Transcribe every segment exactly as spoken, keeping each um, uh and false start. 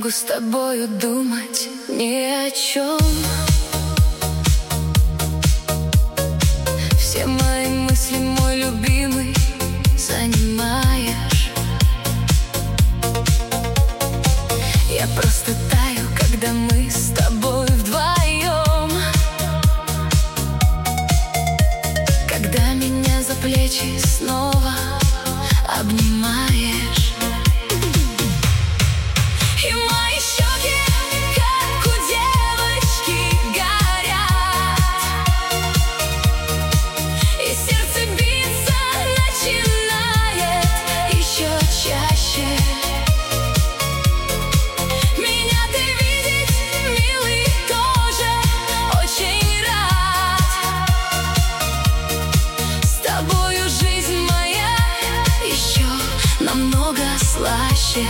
могу с тобою думать ни о чем. Все мои мысли, мой любимый, занимаешь. Я просто таю, когда мы с тобой вдвоем. Когда меня за плечи снова обнимаешь. И мои щеки, как у девочки, горят, и сердце биться начинает еще чаще. Меня ты видеть, милый, тоже очень рад. С тобою жизнь моя еще намного слаще.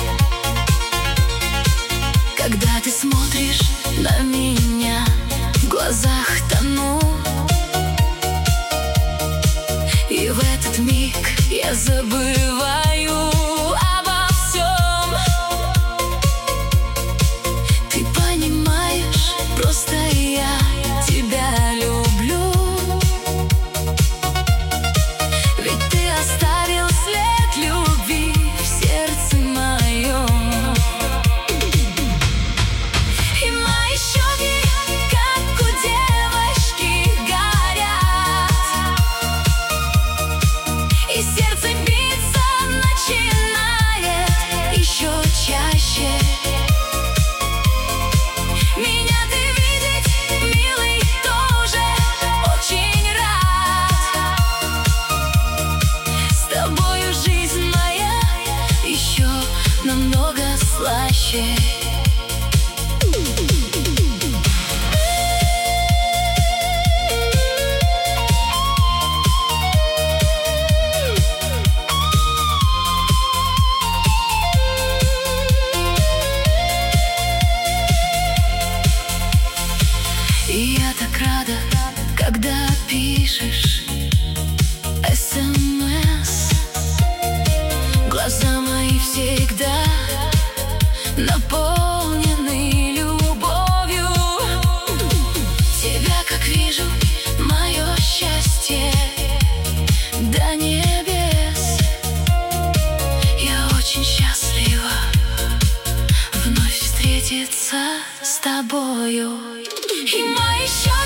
Когда ты смотришь на меня, в глазах тону, и в этот миг я забываю обо всем. Ты понимаешь, просто я тебя люблю. Ведь ты оставил след любви в сердце моем. И сердце биться начинает еще чаще. Меня ты видеть, милый, тоже очень рад. С тобою жизнь моя еще намного слаще. И я так рада, когда пишешь эс эм эс. Глаза мои всегда наполнены любовью. Тебя как вижу, мое счастье до небес. Я очень счастлива вновь встретиться с тобою. И мои щеки